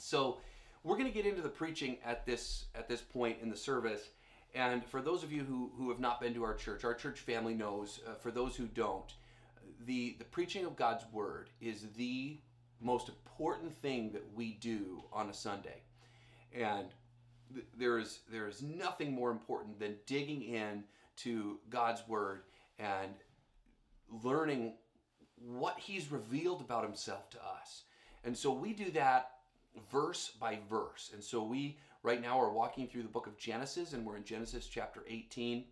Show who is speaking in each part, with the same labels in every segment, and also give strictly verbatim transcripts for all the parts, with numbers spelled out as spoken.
Speaker 1: So we're going to get into the preaching at this at this point in the service. And for those of you who, who have not been to our church, our church family knows. Uh, for those who don't, the the preaching of God's word is the most important thing that we do on a Sunday. And th- there is there is nothing more important than digging in to God's word and learning what he's revealed about himself to us. And so we do that verse by verse. And so we right now are walking through the book of Genesis, and we're in Genesis chapter eighteen,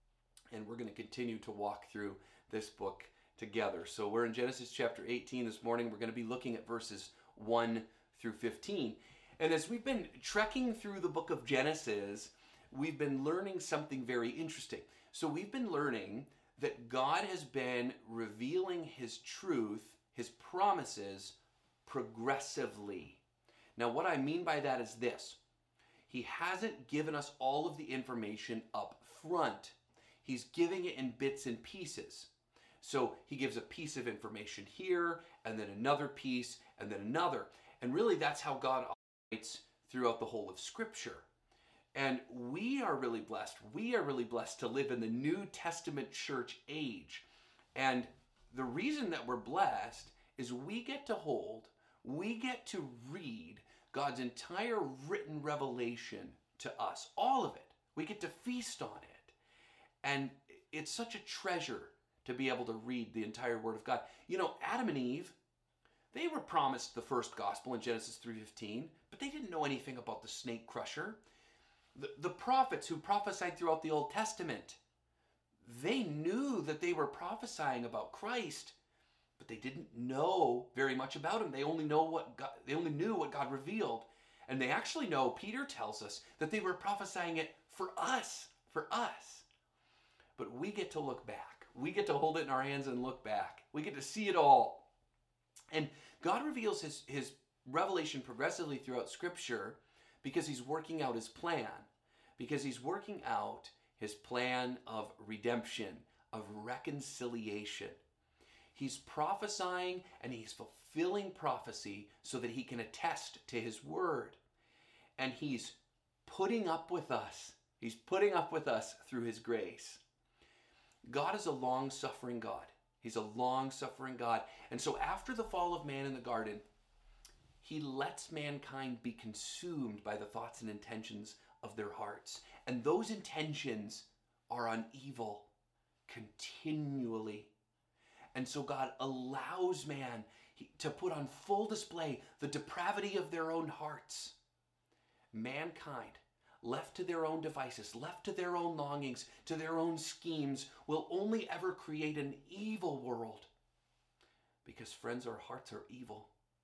Speaker 1: and we're going to continue to walk through this book together. So we're in Genesis chapter eighteen this morning. We're going to be looking at verses one through fifteen. And as we've been trekking through the book of Genesis, we've been learning something very interesting. So we've been learning that God has been revealing his truth, his promises, progressively. Now, what I mean by that is this. He hasn't given us all of the information up front. He's giving it in bits and pieces. So he gives a piece of information here, and then another piece, and then another. And really, that's how God operates throughout the whole of Scripture. And we are really blessed. We are really blessed to live in the New Testament church age. And the reason that we're blessed is we get to hold, we get to read God's entire written revelation to us. All of it. We get to feast on it. And it's such a treasure to be able to read the entire Word of God. You know, Adam and Eve, they were promised the first gospel in Genesis three fifteen, but they didn't know anything about the snake crusher. The, the prophets who prophesied throughout the Old Testament, they knew that they were prophesying about Christ, but they didn't know very much about him. They only know what God, they only knew what God revealed. And they actually know, Peter tells us, that they were prophesying it for us, for us. But we get to look back. We get to hold it in our hands and look back. We get to see it all. And God reveals his, his revelation progressively throughout Scripture because he's working out his plan. Because he's working out his plan of redemption, of reconciliation. He's prophesying and he's fulfilling prophecy so that he can attest to his word. And he's putting up with us. He's putting up with us through his grace. God is a long-suffering God. He's a long-suffering God. And so after the fall of man in the garden, he lets mankind be consumed by the thoughts and intentions of their hearts. And those intentions are on evil continually. And so God allows man to put on full display the depravity of their own hearts. Mankind, left to their own devices, left to their own longings, to their own schemes, will only ever create an evil world. Because, friends, our hearts are evil.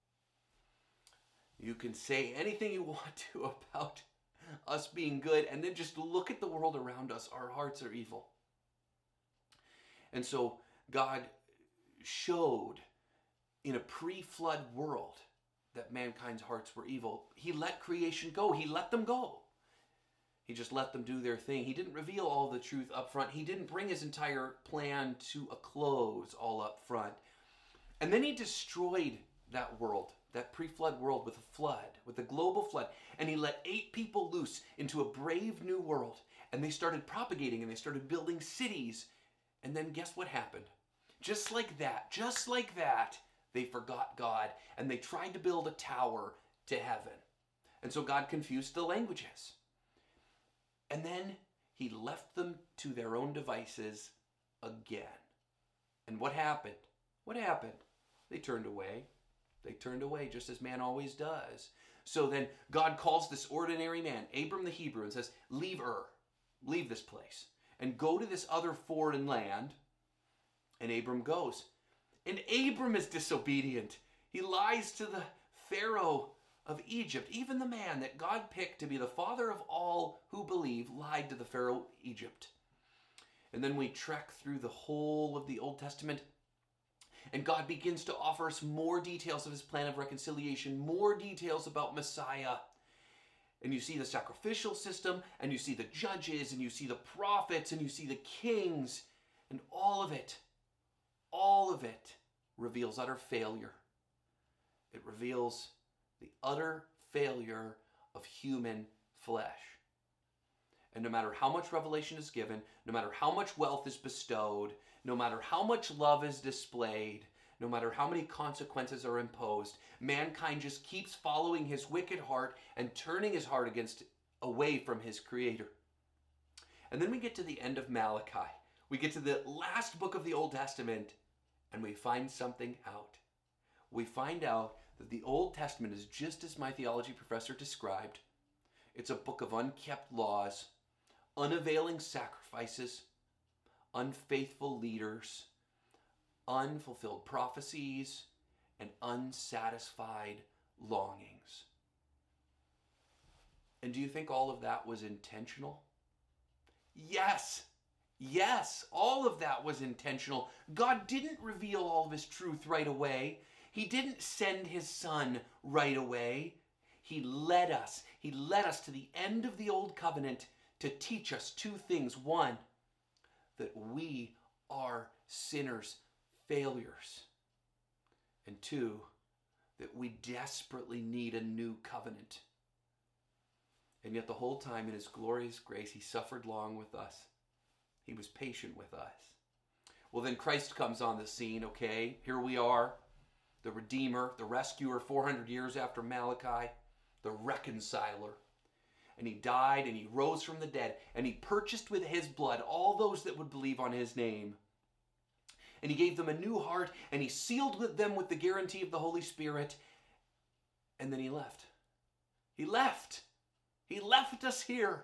Speaker 1: You can say anything you want to about us being good, and then just look at the world around us. Our hearts are evil. And so God showed in a pre-flood world that mankind's hearts were evil. He let creation go. He let them go. He just let them do their thing. He didn't reveal all the truth up front. He didn't bring his entire plan to a close all up front. And then he destroyed that world, that pre-flood world, with a flood, with a global flood. And he let eight people loose into a brave new world. And they started propagating and they started building cities. And then guess what happened? Just like that, just like that, they forgot God and they tried to build a tower to heaven. And so God confused the languages. And then he left them to their own devices again. And what happened? What happened? They turned away. They turned away just as man always does. So then God calls this ordinary man, Abram the Hebrew, and says, leave Ur, leave this place, and go to this other foreign land. And Abram goes. And Abram is disobedient. He lies to the Pharaoh of Egypt. Even the man that God picked to be the father of all who believe lied to the Pharaoh of Egypt. And then we trek through the whole of the Old Testament, and God begins to offer us more details of his plan of reconciliation, more details about Messiah. And you see the sacrificial system, and you see the judges, and you see the prophets, and you see the kings, and all of it, all of it reveals utter failure. It reveals the utter failure of human flesh. And no matter how much revelation is given, no matter how much wealth is bestowed, no matter how much love is displayed, no matter how many consequences are imposed, mankind just keeps following his wicked heart and turning his heart against away from his Creator. And then we get to the end of Malachi. We get to the last book of the Old Testament, and we find something out. We find out that the Old Testament is just as my theology professor described. It's a book of unkept laws, unavailing sacrifices, unfaithful leaders, unfulfilled prophecies, and unsatisfied longings. And do you think all of that was intentional? Yes. Yes, all of that was intentional. God didn't reveal all of his truth right away. He didn't send his son right away. He led us. He led us to the end of the old covenant to teach us two things. One, that we are sinners, failures. And two, that we desperately need a new covenant. And yet the whole time in his glorious grace, he suffered long with us. He was patient with us. Well, then Christ comes on the scene, okay? Here we are, the Redeemer, the Rescuer, four hundred years after Malachi, the Reconciler. And he died and he rose from the dead and he purchased with his blood all those that would believe on his name. And he gave them a new heart and he sealed with them with the guarantee of the Holy Spirit. And then he left. He left. He left us here.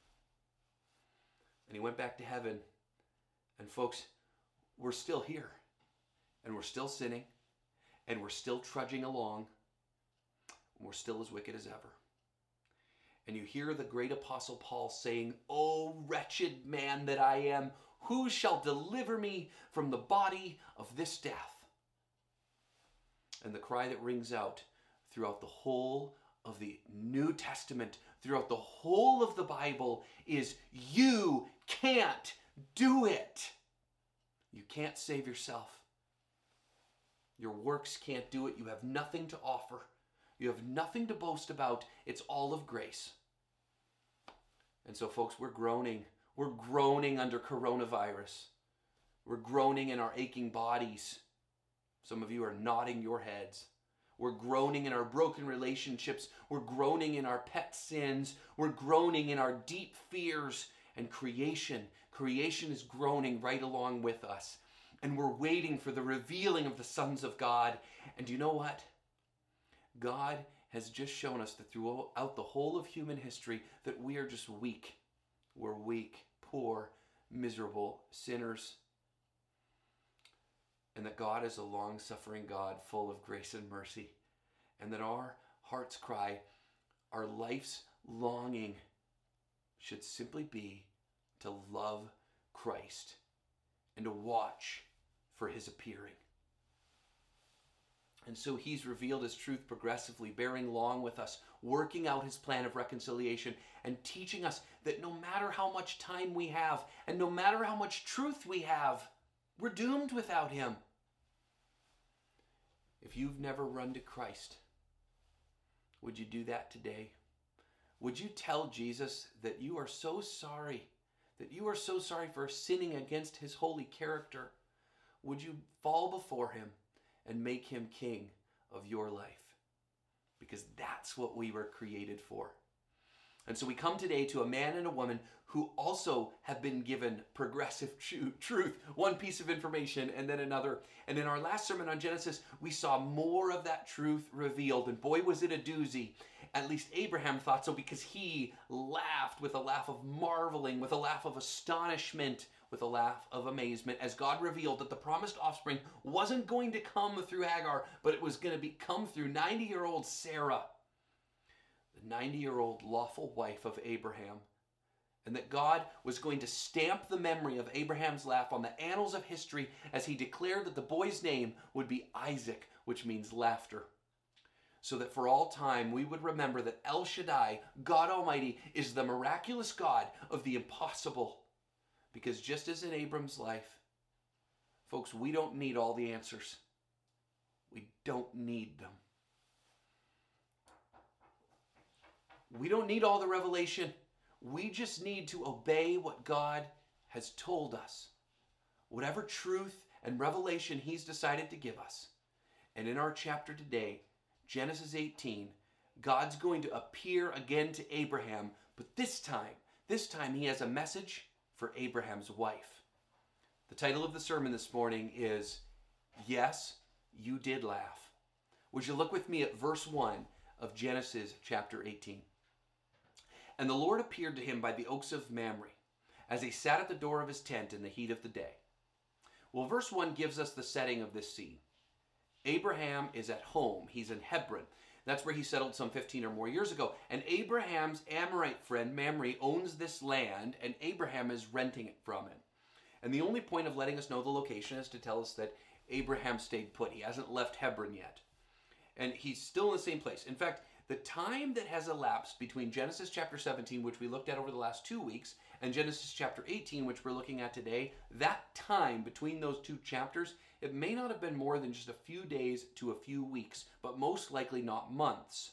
Speaker 1: And he went back to heaven. And folks, we're still here. And we're still sinning. And we're still trudging along. And we're still as wicked as ever. And you hear the great apostle Paul saying, "O wretched man that I am, who shall deliver me from the body of this death?" And the cry that rings out throughout the whole of the New Testament, throughout the whole of the Bible, is you can't do it. You can't save yourself. Your works can't do it. You have nothing to offer. You have nothing to boast about. It's all of grace. And so, folks, we're groaning. We're groaning under coronavirus. We're groaning in our aching bodies. Some of you are nodding your heads. We're groaning in our broken relationships. We're groaning in our pet sins. We're groaning in our deep fears. And creation, creation is groaning right along with us. And we're waiting for the revealing of the sons of God. And you know what? God has just shown us that throughout the whole of human history that we are just weak. We're weak, poor, miserable sinners. And that God is a long-suffering God full of grace and mercy. And that our heart's cry, our life's longing should simply be to love Christ and to watch for his appearing. And so he's revealed his truth progressively, bearing along with us, working out his plan of reconciliation, and teaching us that no matter how much time we have, and no matter how much truth we have, we're doomed without him. If you've never run to Christ, would you do that today? Would you tell Jesus that you are so sorry, that you are so sorry for sinning against his holy character? Would you fall before him and make him king of your life? Because that's what we were created for. And so we come today to a man and a woman who also have been given progressive tru- truth, one piece of information and then another. And in our last sermon on Genesis, we saw more of that truth revealed. And boy, was it a doozy. At least Abraham thought so, because he laughed with a laugh of marveling, with a laugh of astonishment, with a laugh of amazement, as God revealed that the promised offspring wasn't going to come through Hagar, but it was going to be come through ninety-year-old Sarah, the ninety-year-old lawful wife of Abraham, and that God was going to stamp the memory of Abraham's laugh on the annals of history as he declared that the boy's name would be Isaac, which means laughter. So that for all time we would remember that El Shaddai, God Almighty, is the miraculous God of the impossible. Because just as in Abram's life, folks, we don't need all the answers. We don't need them. We don't need all the revelation. We just need to obey what God has told us. Whatever truth and revelation he's decided to give us. And in our chapter today, Genesis eighteen, God's going to appear again to Abraham, but this time, this time he has a message for Abraham's wife. The title of the sermon this morning is, Yes, You Did Laugh. Would you look with me at verse one of Genesis chapter eighteen? And the Lord appeared to him by the oaks of Mamre, as he sat at the door of his tent in the heat of the day. Well, verse one gives us the setting of this scene. Abraham is at home. He's in Hebron. That's where he settled some fifteen or more years ago. And Abraham's Amorite friend, Mamre, owns this land, and Abraham is renting it from him. And the only point of letting us know the location is to tell us that Abraham stayed put. He hasn't left Hebron yet. And he's still in the same place. In fact, the time that has elapsed between Genesis chapter seventeen, which we looked at over the last two weeks, and Genesis chapter eighteen, which we're looking at today, that time between those two chapters, it may not have been more than just a few days to a few weeks, but most likely not months.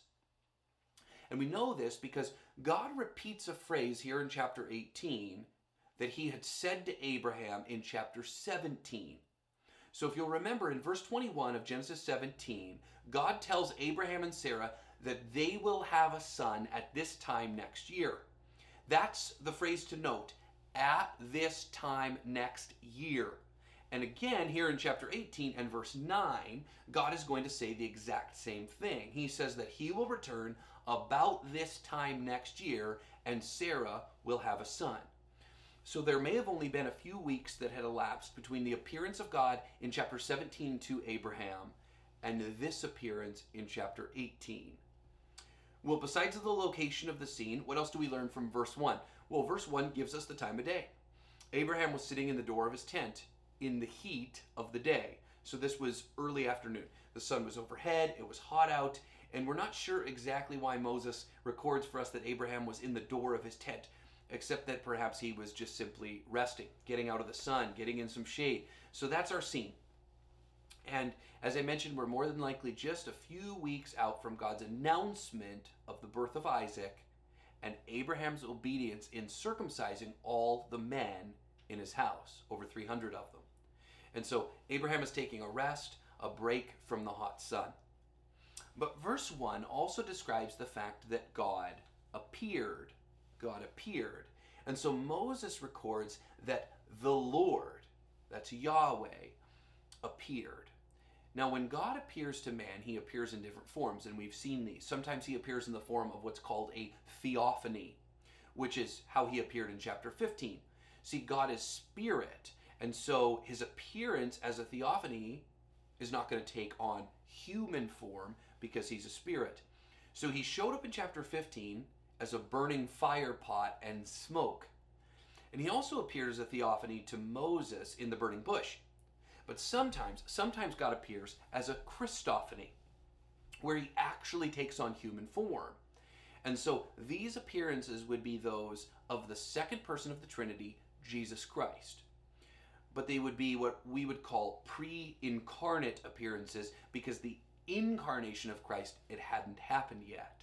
Speaker 1: And we know this because God repeats a phrase here in chapter eighteen that he had said to Abraham in chapter seventeen. So if you'll remember in verse twenty-one of Genesis seventeen, God tells Abraham and Sarah that they will have a son at this time next year. That's the phrase to note, at this time next year. And again, here in chapter eighteen and verse nine, God is going to say the exact same thing. He says that he will return about this time next year, and Sarah will have a son. So there may have only been a few weeks that had elapsed between the appearance of God in chapter seventeen to Abraham and this appearance in chapter eighteen. Well, besides the location of the scene, what else do we learn from verse one? Well, verse one gives us the time of day. Abraham was sitting in the door of his tent in the heat of the day. So this was early afternoon. The sun was overhead, it was hot out, and we're not sure exactly why Moses records for us that Abraham was in the door of his tent, except that perhaps he was just simply resting, getting out of the sun, getting in some shade. So that's our scene. And as I mentioned, we're more than likely just a few weeks out from God's announcement of the birth of Isaac and Abraham's obedience in circumcising all the men in his house, over three hundred of them. And so Abraham is taking a rest, a break from the hot sun. But verse one also describes the fact that God appeared. God appeared. And so Moses records that the Lord, that's Yahweh, appeared. Now, when God appears to man, he appears in different forms, and we've seen these. Sometimes he appears in the form of what's called a theophany, which is how he appeared in chapter fifteen. See, God is spirit, and so his appearance as a theophany is not going to take on human form because he's a spirit. So he showed up in chapter fifteen as a burning fire pot and smoke. And he also appeared as a theophany to Moses in the burning bush. But sometimes, sometimes God appears as a Christophany, where he actually takes on human form. And so these appearances would be those of the second person of the Trinity, Jesus Christ. But they would be what we would call pre-incarnate appearances, because the incarnation of Christ, it hadn't happened yet.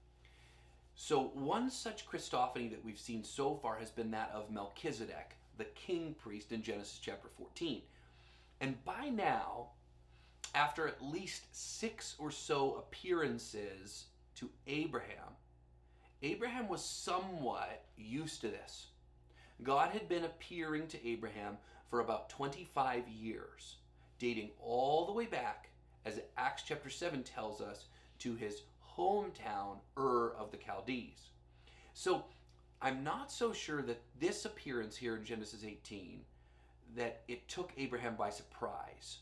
Speaker 1: So one such Christophany that we've seen so far has been that of Melchizedek, the king priest in Genesis chapter fourteen. And by now, after at least six or so appearances to Abraham, Abraham was somewhat used to this. God had been appearing to Abraham for about twenty-five years, dating all the way back, as Acts chapter seven tells us, to his hometown, Ur of the Chaldees. So I'm not so sure that this appearance here in Genesis eighteen, that it took Abraham by surprise.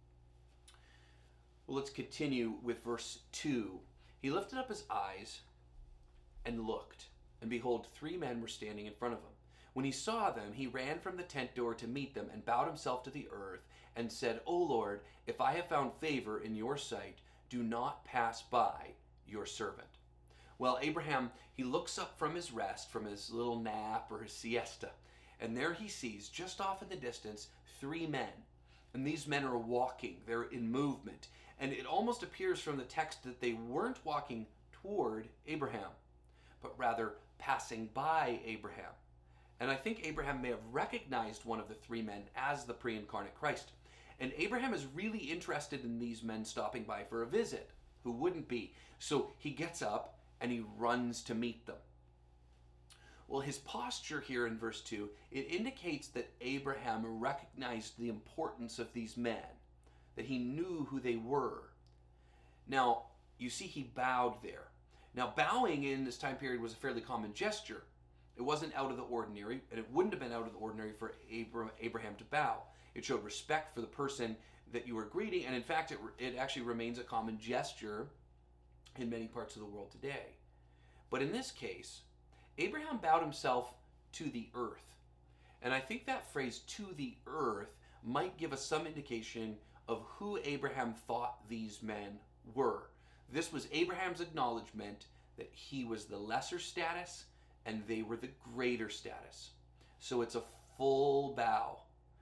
Speaker 1: Well, let's continue with verse two. He lifted up his eyes and looked, and behold, three men were standing in front of him. When he saw them, he ran from the tent door to meet them and bowed himself to the earth and said, O Lord, if I have found favor in your sight, do not pass by your servant. Well, Abraham, he looks up from his rest, from his little nap or his siesta, and there he sees, just off in the distance, three men. And these men are walking, they're in movement. And it almost appears from the text that they weren't walking toward Abraham, but rather passing by Abraham. And I think Abraham may have recognized one of the three men as the pre-incarnate Christ. And Abraham is really interested in these men stopping by for a visit. Who wouldn't be? So he gets up and he runs to meet them. Well, his posture here in verse two, it indicates that Abraham recognized the importance of these men, that he knew who they were. Now, you see he bowed there. Now, bowing in this time period was a fairly common gesture. It wasn't out of the ordinary, and it wouldn't have been out of the ordinary for Abraham to bow. It showed respect for the person that you were greeting, and in fact, it, it actually remains a common gesture in many parts of the world today. But in this case, Abraham bowed himself to the earth. And I think that phrase, to the earth, might give us some indication of who Abraham thought these men were. This was Abraham's acknowledgement that he was the lesser status and they were the greater status. So it's a full bow.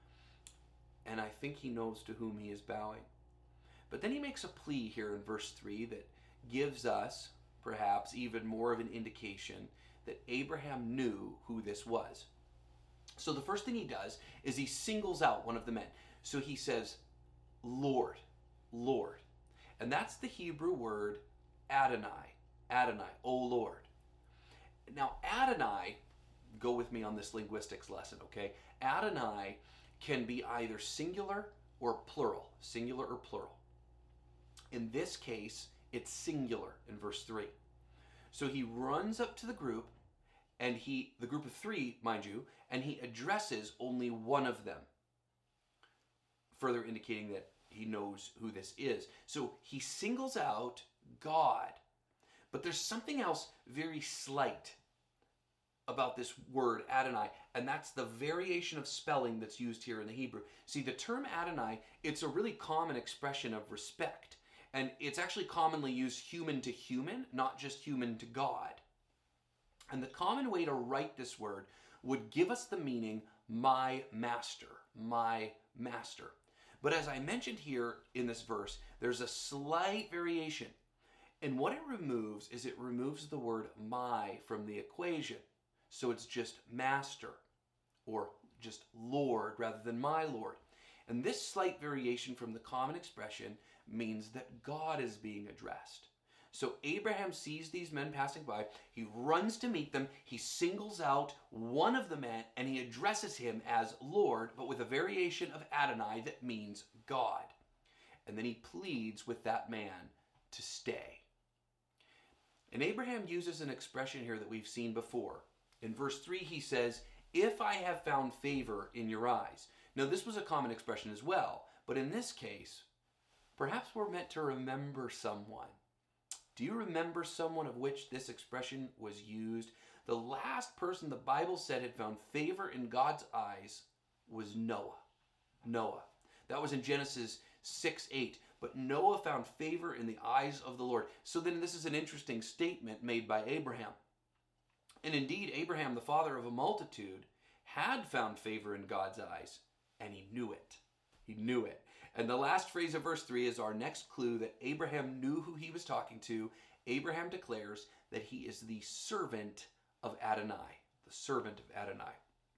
Speaker 1: And I think he knows to whom he is bowing. But then he makes a plea here in verse three that gives us perhaps even more of an indication that Abraham knew who this was. So the first thing he does is he singles out one of the men. So he says, Lord, Lord. And that's the Hebrew word Adonai. Adonai, O Lord. Now Adonai, go with me on this linguistics lesson, okay? Adonai can be either singular or plural. Singular or plural. In this case, it's singular in verse three. So he runs up to the group, and he, the group of three, mind you, and he addresses only one of them, further indicating that he knows who this is. So he singles out God. But there's something else very slight about this word Adonai, and that's the variation of spelling that's used here in the Hebrew. See, the term Adonai, it's a really common expression of respect. And it's actually commonly used human to human, not just human to God. And the common way to write this word would give us the meaning, my master, my master. But as I mentioned here in this verse, there's a slight variation. And what it removes is it removes the word my from the equation. So it's just master or just Lord rather than my Lord. And this slight variation from the common expression means that God is being addressed. So Abraham sees these men passing by, he runs to meet them, he singles out one of the men, and he addresses him as Lord, but with a variation of Adonai that means God. And then he pleads with that man to stay. And Abraham uses an expression here that we've seen before. In verse three, he says, if I have found favor in your eyes. Now, this was a common expression as well, but in this case, perhaps we're meant to remember someone. Do you remember someone of which this expression was used? The last person the Bible said had found favor in God's eyes was Noah. Noah. That was in Genesis six eight. But Noah found favor in the eyes of the Lord. So then this is an interesting statement made by Abraham. And indeed, Abraham, the father of a multitude, had found favor in God's eyes, and he knew it. He knew it. And the last phrase of verse three is our next clue that Abraham knew who he was talking to. Abraham declares that he is the servant of Adonai, the servant of Adonai.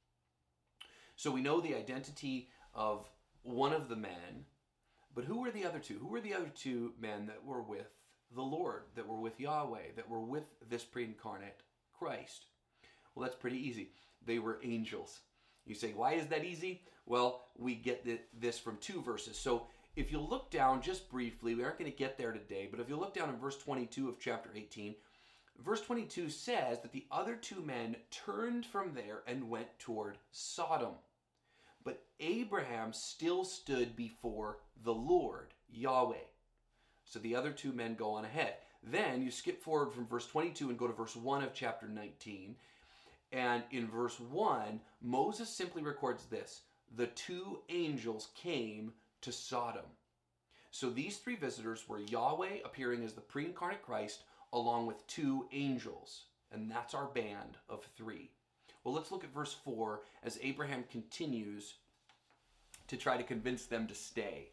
Speaker 1: So we know the identity of one of the men, but who were the other two? Who were the other two men that were with the Lord, that were with Yahweh, that were with this pre-incarnate Christ? Well, that's pretty easy. They were angels. You say, why is that easy? Well, we get this from two verses. So if you look down just briefly, we aren't going to get there today, but if you look down in verse twenty-two of chapter eighteen, verse twenty-two says that the other two men turned from there and went toward Sodom. But Abraham still stood before the Lord, Yahweh. So the other two men go on ahead. Then you skip forward from verse twenty-two and go to verse one of chapter nineteen. And in verse one, Moses simply records this: the two angels came to Sodom. So these three visitors were Yahweh appearing as the pre-incarnate Christ along with two angels. And that's our band of three. Well, let's look at verse four as Abraham continues to try to convince them to stay.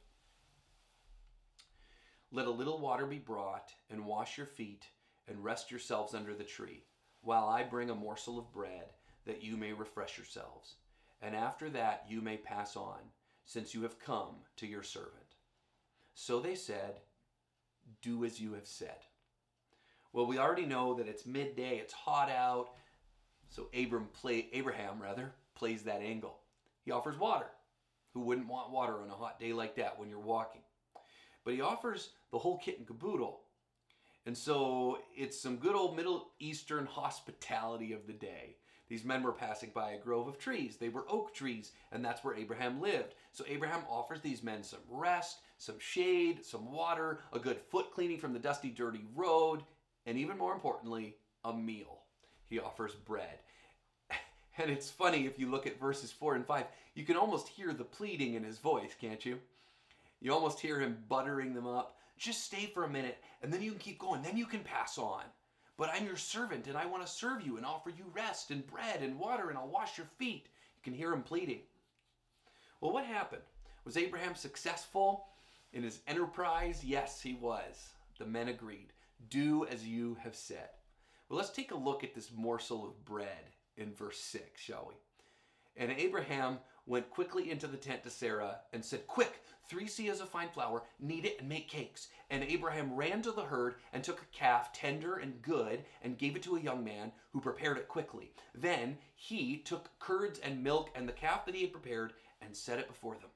Speaker 1: Let a little water be brought, and wash your feet, and rest yourselves under the tree. while I bring a morsel of bread, that you may refresh yourselves. And after that you may pass on, since you have come to your servant." So they said, "Do as you have said." Well, we already know that it's midday, it's hot out, so Abram play, Abraham rather, plays that angle. He offers water. Who wouldn't want water on a hot day like that when you're walking? But he offers the whole kit and caboodle. And so it's some good old Middle Eastern hospitality of the day. These men were passing by a grove of trees. They were oak trees, and that's where Abraham lived. So Abraham offers these men some rest, some shade, some water, a good foot cleaning from the dusty, dirty road, and even more importantly, a meal. He offers bread. And it's funny, if you look at verses four and five, you can almost hear the pleading in his voice, can't you? You almost hear him buttering them up. Just stay for a minute, and then you can keep going. Then you can pass on. But I'm your servant, and I want to serve you and offer you rest and bread and water, and I'll wash your feet. You can hear him pleading. Well, what happened? Was Abraham successful in his enterprise? Yes, he was. The men agreed. Do as you have said. Well, let's take a look at this morsel of bread in verse six, shall we? And Abraham went quickly into the tent to Sarah and said, "Quick, three seahs of fine flour, knead it and make cakes." And Abraham ran to the herd and took a calf, tender and good, and gave it to a young man who prepared it quickly. Then he took curds and milk and the calf that he had prepared and set it before them.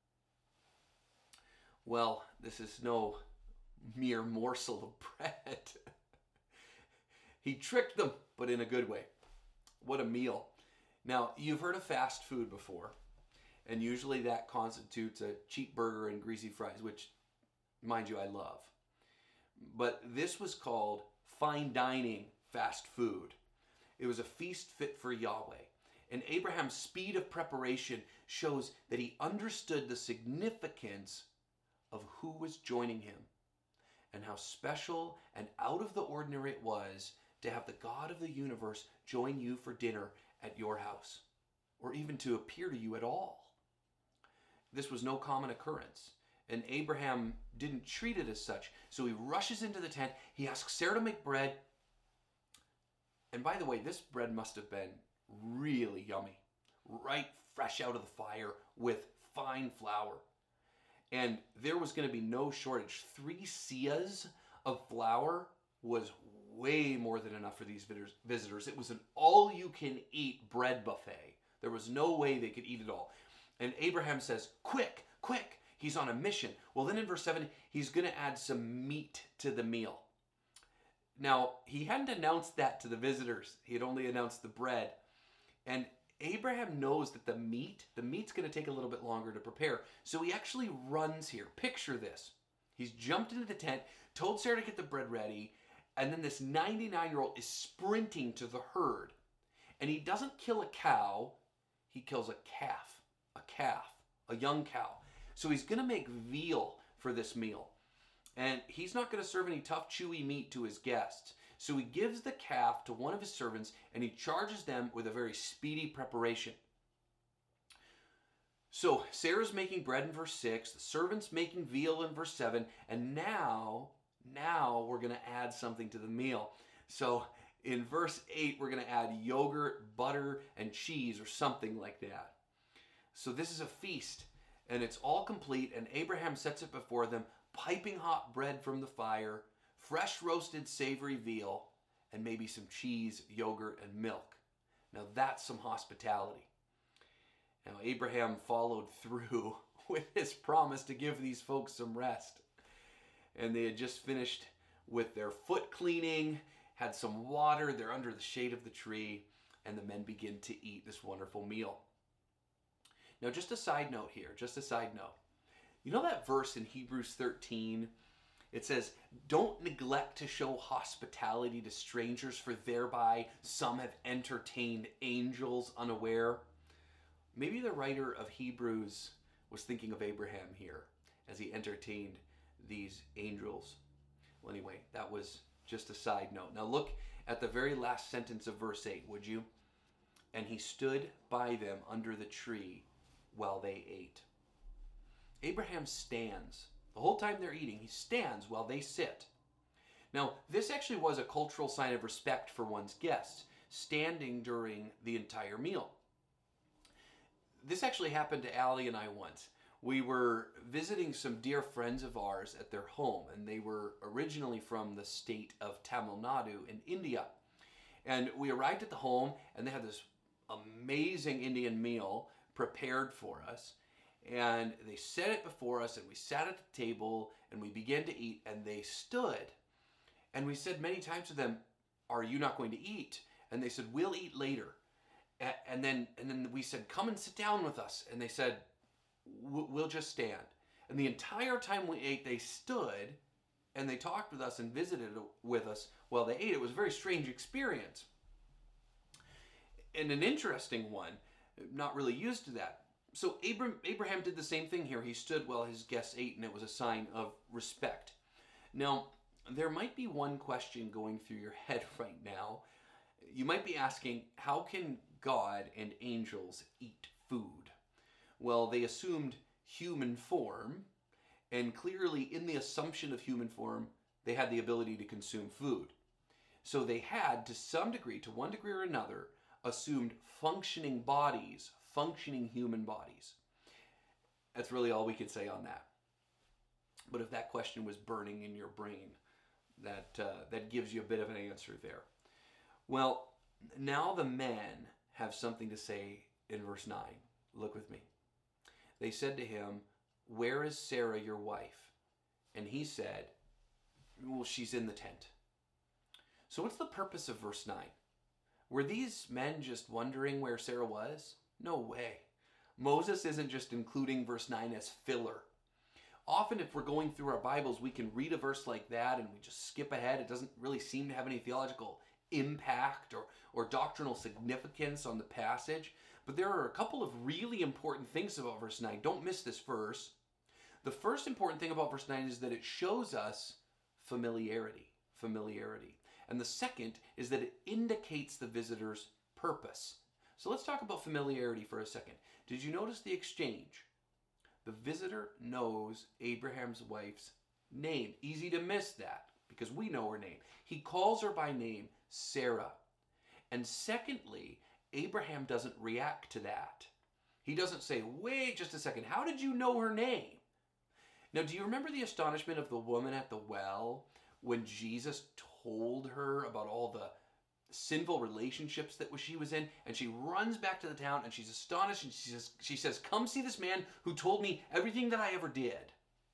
Speaker 1: Well, this is no mere morsel of bread. He tricked them, but in a good way. What a meal. Now, you've heard of fast food before, and usually that constitutes a cheap burger and greasy fries, which, mind you, I love. But this was called fine dining fast food. It was a feast fit for Yahweh. And Abraham's speed of preparation shows that he understood the significance of who was joining him and how special and out of the ordinary it was to have the God of the universe join you for dinner at your house, or even to appear to you at all. This was no common occurrence, and Abraham didn't treat it as such. So he rushes into the tent, he asks Sarah to make bread, and by the way, this bread must have been really yummy, right fresh out of the fire with fine flour. And there was going to be no shortage. Three seahs of flour was way more than enough for these visitors. It was an all-you-can-eat bread buffet. There was no way they could eat it all. And Abraham says, quick, quick. He's on a mission. Well, then in verse seven, he's going to add some meat to the meal. Now, he hadn't announced that to the visitors. He had only announced the bread. And Abraham knows that the meat, the meat's going to take a little bit longer to prepare. So he actually runs here. Picture this. He's jumped into the tent, told Sarah to get the bread ready, and then this ninety-nine-year-old is sprinting to the herd. And he doesn't kill a cow, he kills a calf. A calf. A young cow. So he's going to make veal for this meal. And he's not going to serve any tough, chewy meat to his guests. So he gives the calf to one of his servants, and he charges them with a very speedy preparation. So Sarah's making bread in verse six, the servant's making veal in verse seven, and now, now we're going to add something to the meal. So in verse eight, we're going to add yogurt, butter, and cheese, or something like that. So this is a feast, and it's all complete, and Abraham sets it before them, piping hot bread from the fire, fresh roasted savory veal, and maybe some cheese, yogurt, and milk. Now that's some hospitality. Now Abraham followed through with his promise to give these folks some rest. And they had just finished with their foot cleaning, had some water, they're under the shade of the tree, and the men begin to eat this wonderful meal. Now just a side note here, just a side note. You know that verse in Hebrews thirteen? It says, don't neglect to show hospitality to strangers, for thereby some have entertained angels unaware. Maybe the writer of Hebrews was thinking of Abraham here as he entertained these angels. Well, anyway, that was just a side note. Now look at the very last sentence of verse eight, would you? And he stood by them under the tree while they ate. Abraham stands. The whole time they're eating, he stands while they sit. Now, this actually was a cultural sign of respect for one's guests, standing during the entire meal. This actually happened to Allie and I once. We were visiting some dear friends of ours at their home, and they were originally from the state of Tamil Nadu in India. And we arrived at the home, and they had this amazing Indian meal prepared for us. And they set it before us, and we sat at the table, and we began to eat, and they stood. And we said many times to them, "Are you not going to eat?" And they said, "We'll eat later." And then, and then we said, "Come and sit down with us." And they said, "We'll just stand." And the entire time we ate, they stood, and they talked with us and visited with us while they ate. It was a very strange experience. And an interesting one, not really used to that. So Abraham, Abraham did the same thing here. He stood while his guests ate, and it was a sign of respect. Now, there might be one question going through your head right now. You might be asking, how can God and angels eat food? Well, they assumed human form, and clearly in the assumption of human form, they had the ability to consume food. So they had, to some degree, to one degree or another, assumed functioning bodies, functioning human bodies. That's really all we could say on that. But if that question was burning in your brain, that uh, that gives you a bit of an answer there. Well, now the men have something to say in verse nine. Look with me. They said to him, "Where is Sarah, your wife?" And he said, "Well, she's in the tent." So what's the purpose of verse nine? Were these men just wondering where Sarah was? No way. Moses isn't just including verse nine as filler. Often if we're going through our Bibles, we can read a verse like that and we just skip ahead. It doesn't really seem to have any theological impact or, or doctrinal significance on the passage. But there are a couple of really important things about verse nine. Don't miss this verse. The first important thing about verse nine is that it shows us familiarity. Familiarity. And the second is that it indicates the visitor's purpose. So let's talk about familiarity for a second. Did you notice the exchange? The visitor knows Abraham's wife's name. Easy to miss that because we know her name. He calls her by name, Sarah. And secondly, Abraham doesn't react to that. He doesn't say, "Wait just a second, how did you know her name?" Now, do you remember the astonishment of the woman at the well when Jesus told her about all the sinful relationships that she was in, and she runs back to the town and she's astonished, and she says, she says, "Come see this man who told me everything that I ever did."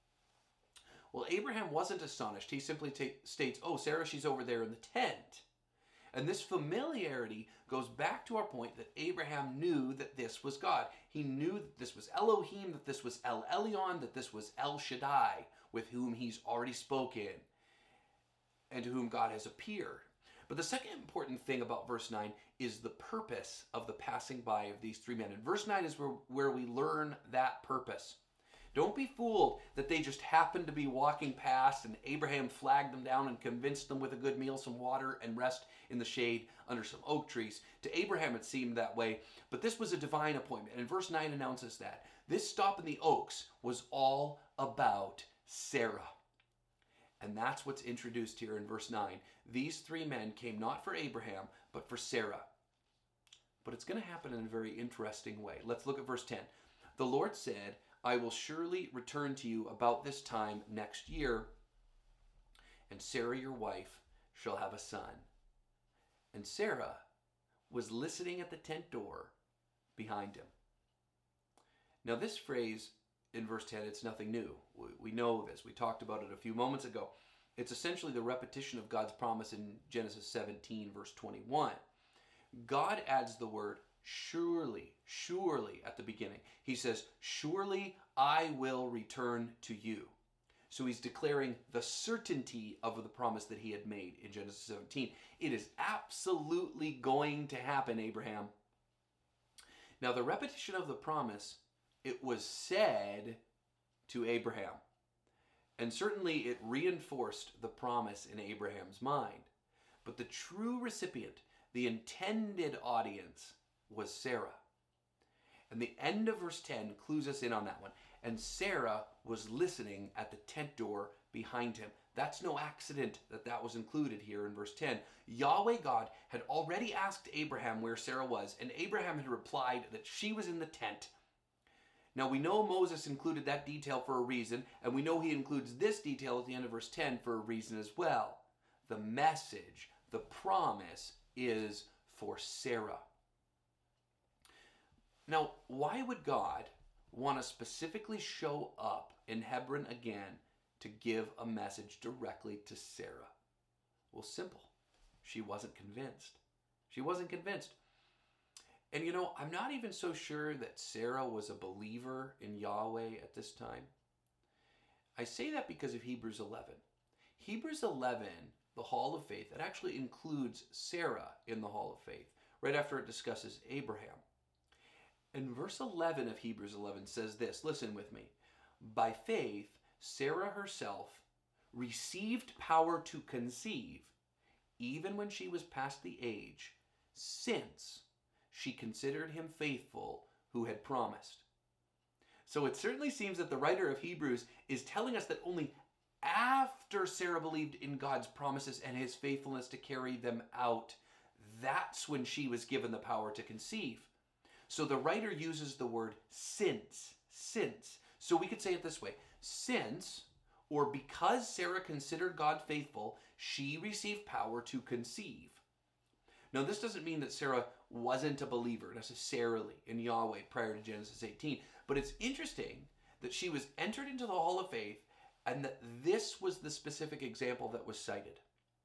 Speaker 1: Well, Abraham wasn't astonished. He simply t- states, "Oh, Sarah, she's over there in the tent." And this familiarity goes back to our point that Abraham knew that this was God. He knew that this was Elohim, that this was El Elyon, that this was El Shaddai, with whom he's already spoken and to whom God has appeared. But the second important thing about verse nine is the purpose of the passing by of these three men. And verse nine is where, where we learn that purpose. Don't be fooled that they just happened to be walking past and Abraham flagged them down and convinced them with a good meal, some water, and rest in the shade under some oak trees. To Abraham it seemed that way, but this was a divine appointment. And verse nine announces that. This stop in the oaks was all about Sarah. And that's what's introduced here in verse nine. These three men came not for Abraham, but for Sarah. But it's going to happen in a very interesting way. Let's look at verse ten. The Lord said, "I will surely return to you about this time next year, and Sarah your wife shall have a son." And Sarah was listening at the tent door behind him. Now this phrase in verse ten, it's nothing new. We know this. We talked about it a few moments ago. It's essentially the repetition of God's promise in Genesis seventeen, verse twenty-one. God adds the word surely, surely at the beginning. He says, "Surely I will return to you." So he's declaring the certainty of the promise that he had made in Genesis seventeen. It is absolutely going to happen, Abraham. Now the repetition of the promise, it was said to Abraham. And certainly it reinforced the promise in Abraham's mind. But the true recipient, the intended audience, was Sarah. And the end of verse ten clues us in on that one. And Sarah was listening at the tent door behind him. That's no accident that that was included here in verse ten. Yahweh God had already asked Abraham where Sarah was, and Abraham had replied that she was in the tent. Now we know Moses included that detail for a reason, and we know he includes this detail at the end of verse ten for a reason as well. The message, the promise, is for Sarah. Now, why would God want to specifically show up in Hebron again to give a message directly to Sarah? Well, simple. She wasn't convinced. She wasn't convinced. And you know, I'm not even so sure that Sarah was a believer in Yahweh at this time. I say that because of Hebrews eleven. Hebrews eleven, the Hall of Faith, it actually includes Sarah in the Hall of Faith, right after it discusses Abraham. And verse eleven of Hebrews eleven says this, listen with me. By faith, Sarah herself received power to conceive, even when she was past the age, since she considered him faithful who had promised. So it certainly seems that the writer of Hebrews is telling us that only after Sarah believed in God's promises and his faithfulness to carry them out, that's when she was given the power to conceive. So the writer uses the word since, since. So we could say it this way, since, or because Sarah considered God faithful, she received power to conceive. Now this doesn't mean that Sarah wasn't a believer necessarily in Yahweh prior to Genesis eighteen, but it's interesting that she was entered into the Hall of Faith and that this was the specific example that was cited.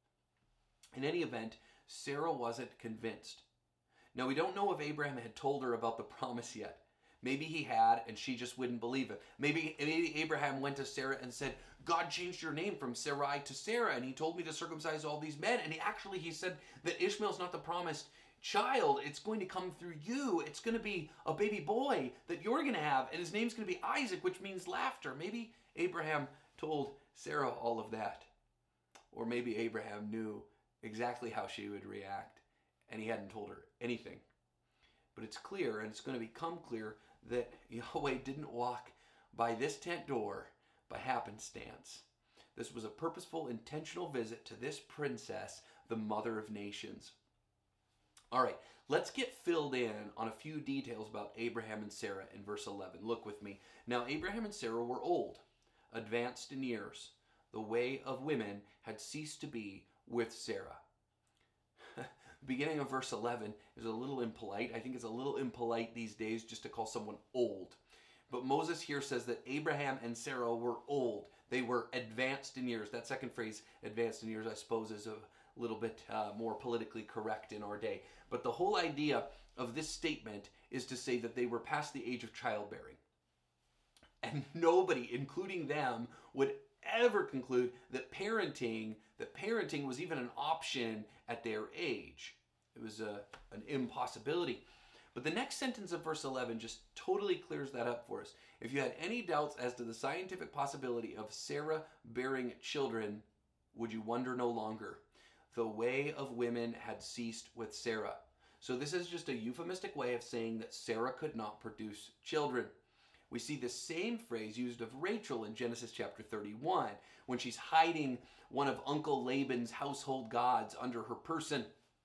Speaker 1: In any event, Sarah wasn't convinced. Now, we don't know if Abraham had told her about the promise yet. Maybe he had, and she just wouldn't believe it. Maybe, maybe Abraham went to Sarah and said, God changed your name from Sarai to Sarah, and he told me to circumcise all these men. And he actually, he said that Ishmael's not the promised child. It's going to come through you. It's going to be a baby boy that you're going to have, and his name's going to be Isaac, which means laughter. Maybe Abraham told Sarah all of that. Or maybe Abraham knew exactly how she would react, and he hadn't told her anything. But it's clear, and it's going to become clear, that Yahweh didn't walk by this tent door by happenstance. This was a purposeful, intentional visit to this princess, the mother of nations. All right, let's get filled in on a few details about Abraham and Sarah in verse eleven. Look with me. Now, Abraham and Sarah were old, advanced in years. The way of women had ceased to be with Sarah. The beginning of verse eleven is a little impolite. I think it's a little impolite these days just to call someone old. But Moses here says that Abraham and Sarah were old. They were advanced in years. That second phrase, advanced in years, I suppose is a little bit uh, more politically correct in our day. But the whole idea of this statement is to say that they were past the age of childbearing. And nobody, including them, would ever conclude that parenting, that parenting was even an option at their age. It was a, an impossibility. But the next sentence of verse eleven just totally clears that up for us. If you had any doubts as to the scientific possibility of Sarah bearing children, would you wonder no longer? The way of women had ceased with Sarah. So this is just a euphemistic way of saying that Sarah could not produce children. We see the same phrase used of Rachel in Genesis chapter thirty-one, when she's hiding one of Uncle Laban's household gods under her person.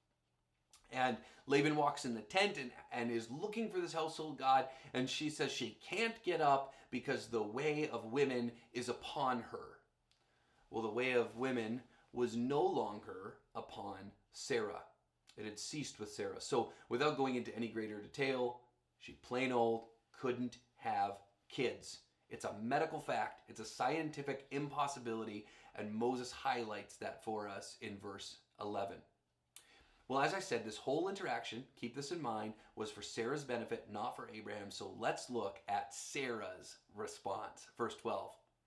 Speaker 1: And Laban walks in the tent and, and is looking for this household god, and she says she can't get up because the way of women is upon her. Well, the way of women was no longer upon Sarah. It had ceased with Sarah. So without going into any greater detail, she plain old couldn't have kids. It's a medical fact. It's a scientific impossibility, and Moses highlights that for us in verse eleven. Well, as I said, this whole interaction, keep this in mind, was for Sarah's benefit, not for Abraham. So let's look at Sarah's response. Verse twelve.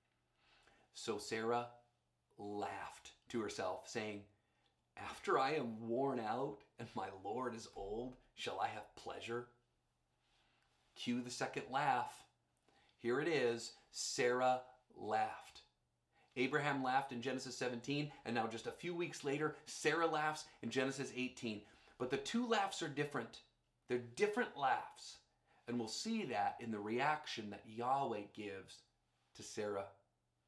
Speaker 1: So Sarah laughed to herself, saying, after I am worn out and my Lord is old, shall I have pleasure? Cue the second laugh. Here it is. Sarah laughed. Abraham laughed in Genesis seventeen, and now just a few weeks later, Sarah laughs in Genesis eighteen. But the two laughs are different. They're different laughs. And we'll see that in the reaction that Yahweh gives to Sarah.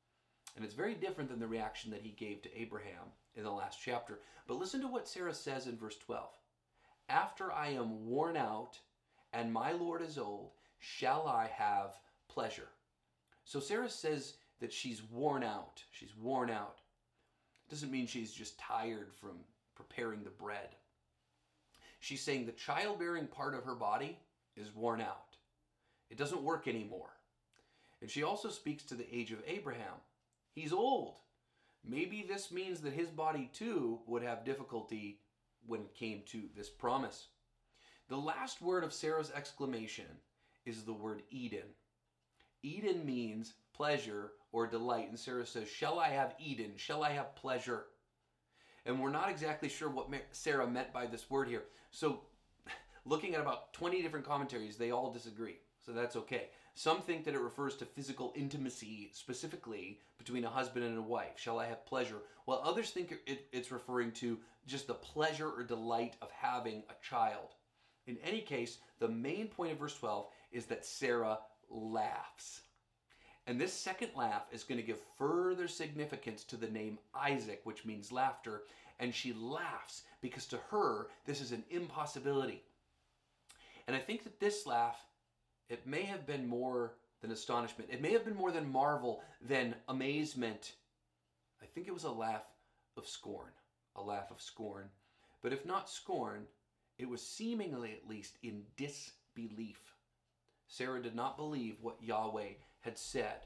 Speaker 1: And it's very different than the reaction that he gave to Abraham in the last chapter. But listen to what Sarah says in verse twelve. After I am worn out and my Lord is old, shall I have pleasure? So Sarah says that she's worn out. She's worn out. It doesn't mean she's just tired from preparing the bread. She's saying the childbearing part of her body is worn out. It doesn't work anymore. And she also speaks to the age of Abraham. He's old. Maybe this means that his body too would have difficulty when it came to this promise. The last word of Sarah's exclamation is the word Eden. Eden means pleasure or delight. And Sarah says, shall I have Eden? Shall I have pleasure? And we're not exactly sure what Sarah meant by this word here. So looking at about twenty different commentaries, they all disagree. So that's okay. Some think that it refers to physical intimacy specifically between a husband and a wife. Shall I have pleasure? While others think it, it's referring to just the pleasure or delight of having a child. In any case, the main point of verse twelve is that Sarah laughs. And this second laugh is going to give further significance to the name Isaac, which means laughter. And she laughs because to her, this is an impossibility. And I think that this laugh, it may have been more than astonishment. It may have been more than marvel, than amazement. I think it was a laugh of scorn, a laugh of scorn. But if not scorn, it was seemingly at least in disbelief. Sarah did not believe what Yahweh had said.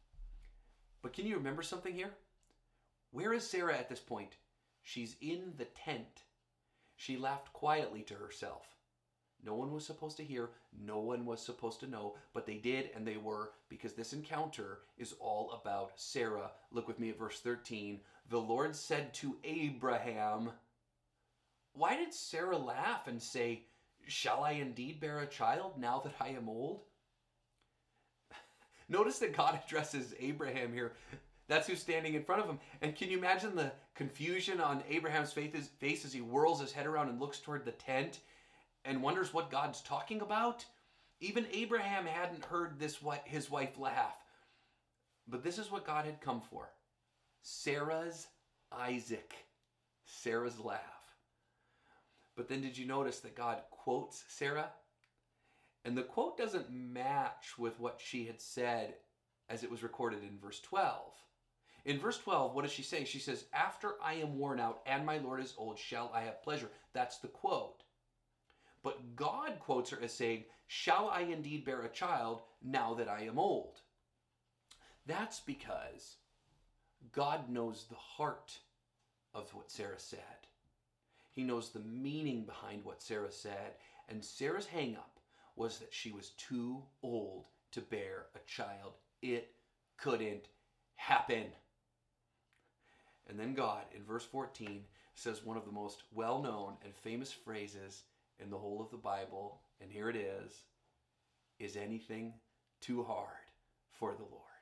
Speaker 1: But can you remember something here? Where is Sarah at this point? She's in the tent. She laughed quietly to herself. No one was supposed to hear, no one was supposed to know, but they did and they were, because this encounter is all about Sarah. Look with me at verse thirteen. The Lord said to Abraham, why did Sarah laugh and say, shall I indeed bear a child now that I am old? Notice that God addresses Abraham here. That's who's standing in front of him. And can you imagine the confusion on Abraham's face as he whirls his head around and looks toward the tent and wonders what God's talking about? Even Abraham hadn't heard this his wife laugh. But this is what God had come for. Sarah's Isaac. Sarah's laugh. But then did you notice that God quotes Sarah? And the quote doesn't match with what she had said as it was recorded in verse twelve. In verse twelve, what does she say? She says, after I am worn out and my Lord is old, shall I have pleasure? That's the quote. But God quotes her as saying, shall I indeed bear a child now that I am old? That's because God knows the heart of what Sarah said. He knows the meaning behind what Sarah said. And Sarah's hang-up was that she was too old to bear a child. It couldn't happen. And then God, in verse fourteen, says one of the most well-known and famous phrases in the whole of the Bible, and here it is, is anything too hard for the Lord?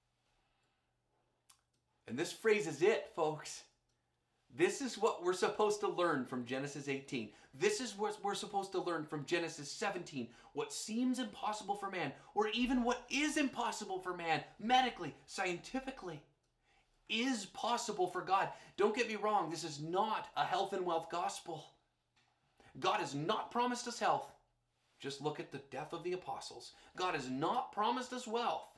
Speaker 1: And this phrase is it, folks. This is what we're supposed to learn from Genesis eighteen. This is what we're supposed to learn from Genesis seventeen. What seems impossible for man, or even what is impossible for man, medically, scientifically, is possible for God. Don't get me wrong, this is not a health and wealth gospel. God has not promised us health. Just look at the death of the apostles. God has not promised us wealth.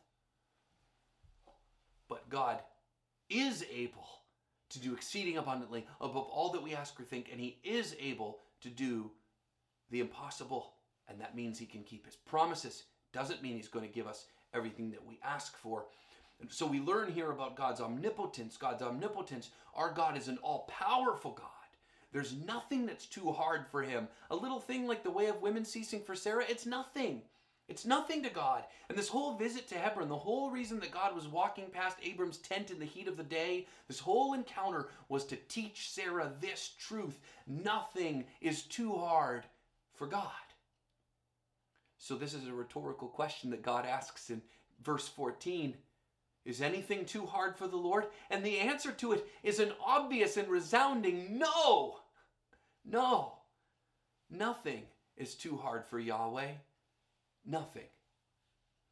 Speaker 1: But God is able to do exceeding abundantly above all that we ask or think, and he is able to do the impossible, and that means he can keep his promises. Doesn't mean he's going to give us everything that we ask for. And so we learn here about God's omnipotence. God's omnipotence. Our God is an all-powerful God. There's nothing that's too hard for him. A little thing like the way of women ceasing for Sarah, it's nothing. It's nothing to God. And this whole visit to Hebron, the whole reason that God was walking past Abram's tent in the heat of the day, this whole encounter was to teach Sarah this truth. Nothing is too hard for God. So this is a rhetorical question that God asks in verse fourteen. Is anything too hard for the Lord? And the answer to it is an obvious and resounding no. No. Nothing is too hard for Yahweh. Nothing.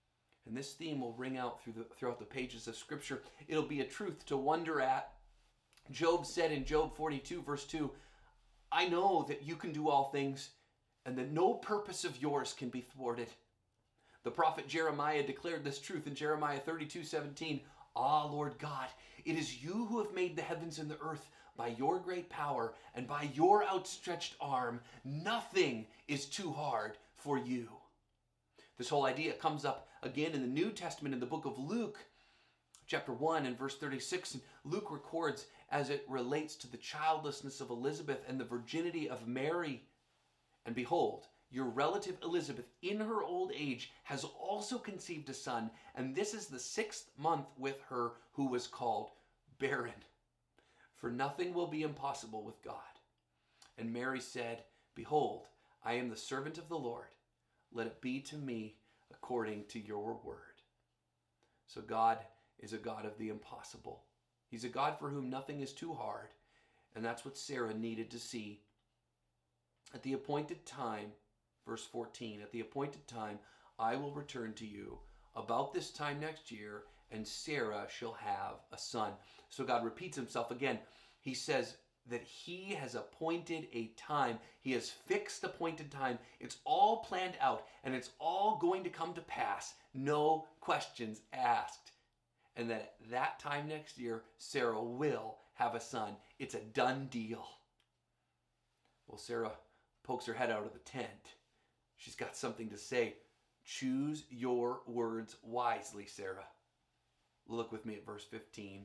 Speaker 1: And this theme will ring out through the, throughout the pages of Scripture. It'll be a truth to wonder at. Job said in Job forty-two, verse two, I know that you can do all things, and that no purpose of yours can be thwarted. The prophet Jeremiah declared this truth in Jeremiah thirty-two, seventeen. Ah, Lord God, it is you who have made the heavens and the earth by your great power and by your outstretched arm. Nothing is too hard for you. This whole idea comes up again in the New Testament in the book of Luke, chapter one and verse thirty-six. And Luke records as it relates to the childlessness of Elizabeth and the virginity of Mary. And behold, your relative Elizabeth, in her old age, has also conceived a son, and this is the sixth month with her who was called barren. For nothing will be impossible with God. And Mary said, Behold, I am the servant of the Lord. Let it be to me according to your word. So God is a God of the impossible. He's a God for whom nothing is too hard. And that's what Sarah needed to see. At the appointed time, verse fourteen, at the appointed time, I will return to you about this time next year, and Sarah shall have a son. So God repeats himself again. He says that he has appointed a time. He has fixed appointed time. It's all planned out, and it's all going to come to pass. No questions asked. And that at that time next year, Sarah will have a son. It's a done deal. Well, Sarah pokes her head out of the tent. She's got something to say. Choose your words wisely, Sarah. Look with me at verse fifteen.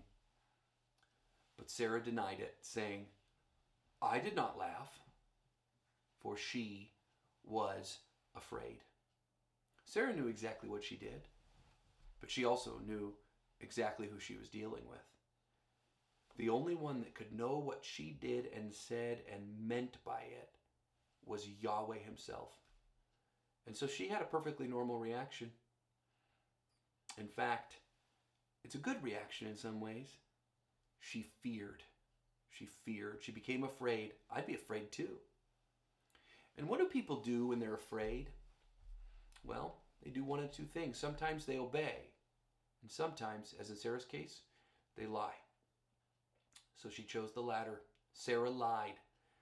Speaker 1: But Sarah denied it, saying, I did not laugh, for she was afraid. Sarah knew exactly what she did, but she also knew exactly who she was dealing with. The only one that could know what she did and said and meant by it was Yahweh himself. And so she had a perfectly normal reaction. In fact, it's a good reaction in some ways. She feared. She feared. She became afraid. I'd be afraid too. And what do people do when they're afraid? Well, they do one of two things. Sometimes they obey. And sometimes, as in Sarah's case, they lie. So she chose the latter. Sarah lied.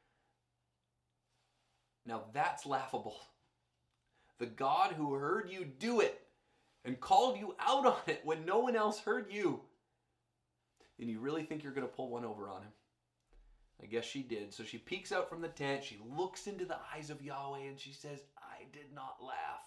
Speaker 1: Now that's laughable. The God who heard you do it and called you out on it when no one else heard you. And you really think you're going to pull one over on him? I guess she did. So she peeks out from the tent. She looks into the eyes of Yahweh and she says, I did not laugh.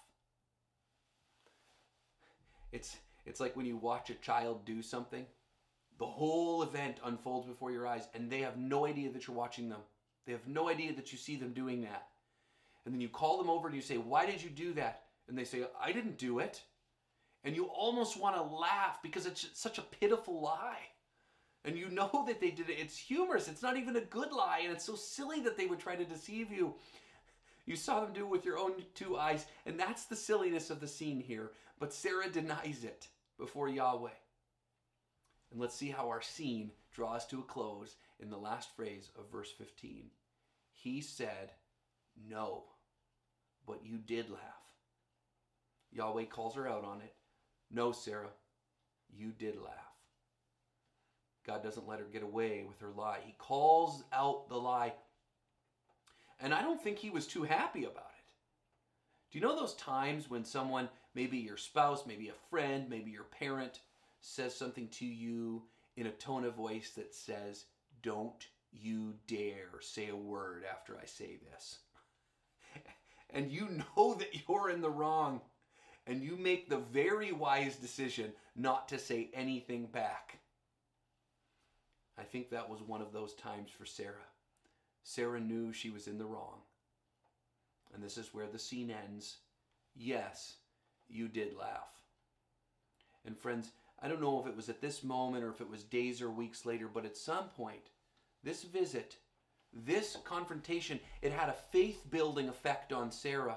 Speaker 1: It's, it's like when you watch a child do something. The whole event unfolds before your eyes and they have no idea that you're watching them. They have no idea that you see them doing that. And then you call them over and you say, why did you do that? And they say, I didn't do it. And you almost want to laugh because it's such a pitiful lie. And you know that they did it. It's humorous. It's not even a good lie. And it's so silly that they would try to deceive you. You saw them do it with your own two eyes. And that's the silliness of the scene here. But Sarah denies it before Yahweh. And let's see how our scene draws to a close in the last phrase of verse fifteen. He said, no, but you did laugh. Yahweh calls her out on it. No, Sarah, you did laugh. God doesn't let her get away with her lie. He calls out the lie. And I don't think he was too happy about it. Do you know those times when someone, maybe your spouse, maybe a friend, maybe your parent, says something to you in a tone of voice that says, don't you dare say a word after I say this. And you know that you're in the wrong. And you make the very wise decision not to say anything back. I think that was one of those times for Sarah. Sarah knew she was in the wrong. And this is where the scene ends. Yes, you did laugh. And friends, I don't know if it was at this moment or if it was days or weeks later, but at some point, this visit, this confrontation, it had a faith-building effect on Sarah.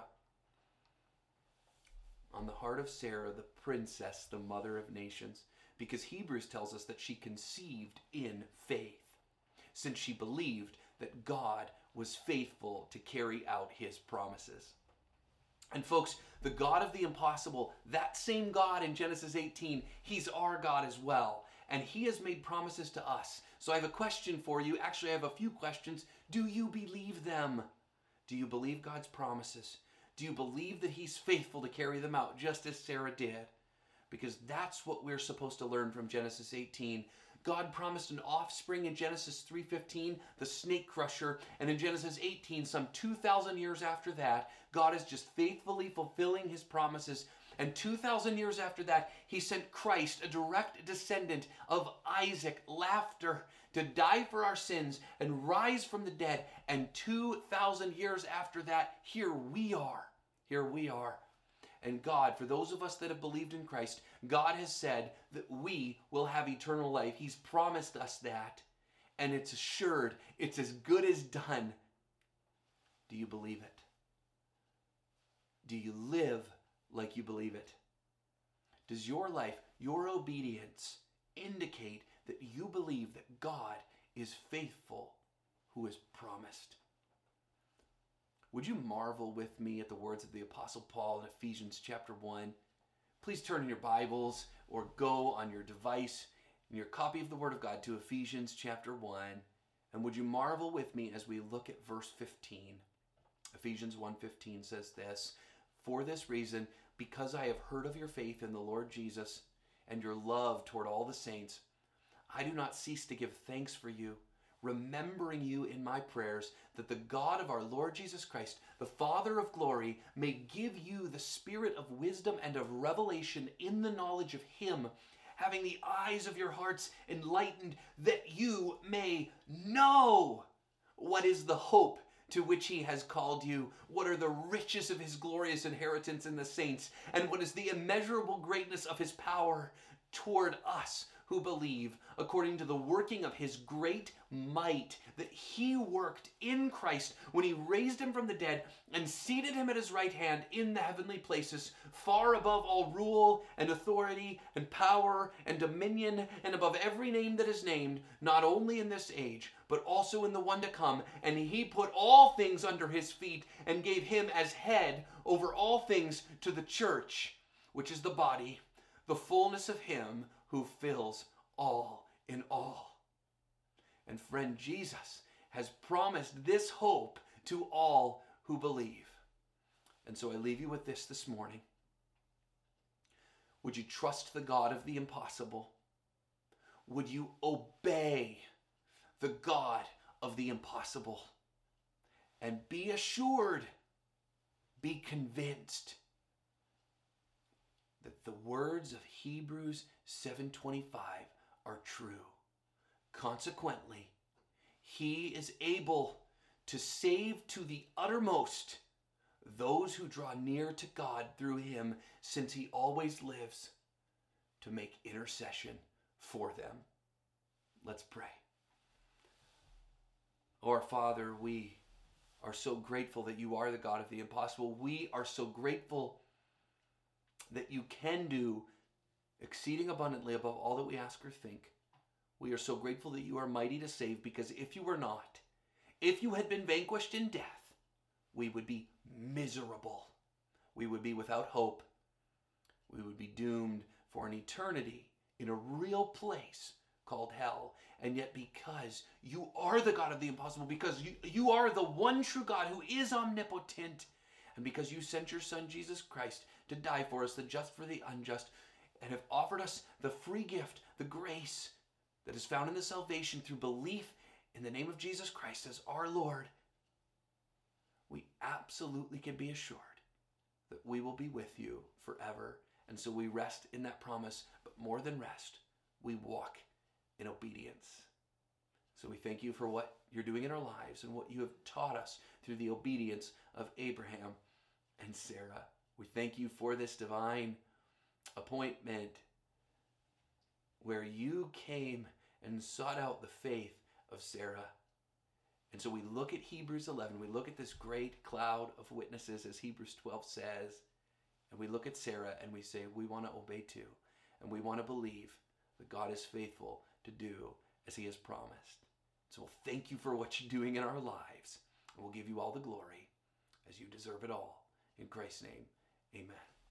Speaker 1: On the heart of Sarah, the princess, the mother of nations, because Hebrews tells us that she conceived in faith, since she believed that God was faithful to carry out his promises. And folks, the God of the impossible, that same God in Genesis eighteen, he's our God as well. And he has made promises to us. So I have a question for you. Actually, I have a few questions. Do you believe them? Do you believe God's promises? Do you believe that he's faithful to carry them out, just as Sarah did? Because that's what we're supposed to learn from Genesis eighteen. God promised an offspring in Genesis three fifteen, the snake crusher, and in Genesis eighteen, some two thousand years after that, God is just faithfully fulfilling his promises. And two thousand years after that, he sent Christ, a direct descendant of Isaac, laughter, to die for our sins and rise from the dead. And two thousand years after that, here we are. Here we are. And God, for those of us that have believed in Christ, God has said that we will have eternal life. He's promised us that. And it's assured. It's as good as done. Do you believe it? Do you live like you believe it? Does your life, your obedience, indicate that you believe that God is faithful who has promised? Would you marvel with me at the words of the Apostle Paul in Ephesians chapter one? Please turn in your Bibles or go on your device in your copy of the Word of God to Ephesians chapter one. And would you marvel with me as we look at verse fifteen? Ephesians one fifteen says this, "For this reason, because I have heard of your faith in the Lord Jesus and your love toward all the saints, I do not cease to give thanks for you, remembering you in my prayers, that the God of our Lord Jesus Christ, the Father of glory, may give you the spirit of wisdom and of revelation in the knowledge of him, having the eyes of your hearts enlightened, that you may know what is the hope to which he has called you, what are the riches of his glorious inheritance in the saints, and what is the immeasurable greatness of his power toward us who believe, according to the working of his great might that he worked in Christ when he raised him from the dead and seated him at his right hand in the heavenly places, far above all rule and authority and power and dominion, and above every name that is named, not only in this age, but also in the one to come. And he put all things under his feet and gave him as head over all things to the church, which is the body, the fullness of him who fills all in all." And friend, Jesus has promised this hope to all who believe. And so I leave you with this this morning. Would you trust the God of the impossible? Would you obey the God of the impossible? And be assured, be convinced that the words of Hebrews seven twenty-five are true. Consequently, he is able to save to the uttermost those who draw near to God through him, since he always lives to make intercession for them. Let's pray. Our Father, we are so grateful that you are the God of the impossible. We are so grateful that you can do exceeding abundantly above all that we ask or think. We are so grateful that you are mighty to save, because if you were not, if you had been vanquished in death, we would be miserable. We would be without hope. We would be doomed for an eternity in a real place called hell. And yet, because you are the God of the impossible, because you, you are the one true God who is omnipotent, and because you sent your Son, Jesus Christ, to die for us, the just for the unjust, and have offered us the free gift, the grace that is found in the salvation through belief in the name of Jesus Christ as our Lord, we absolutely can be assured that we will be with you forever. And so we rest in that promise, but more than rest, we walk in obedience. So we thank you for what you're doing in our lives and what you have taught us through the obedience of Abraham and Sarah. We thank you for this divine appointment where you came and sought out the faith of Sarah. And so we look at Hebrews eleven, we look at this great cloud of witnesses, as Hebrews twelve says, and we look at Sarah and we say, we want to obey too, and we want to believe that God is faithful to do as he has promised. So we'll thank you for what you're doing in our lives, and we'll give you all the glory as you deserve it all. In Christ's name, amen.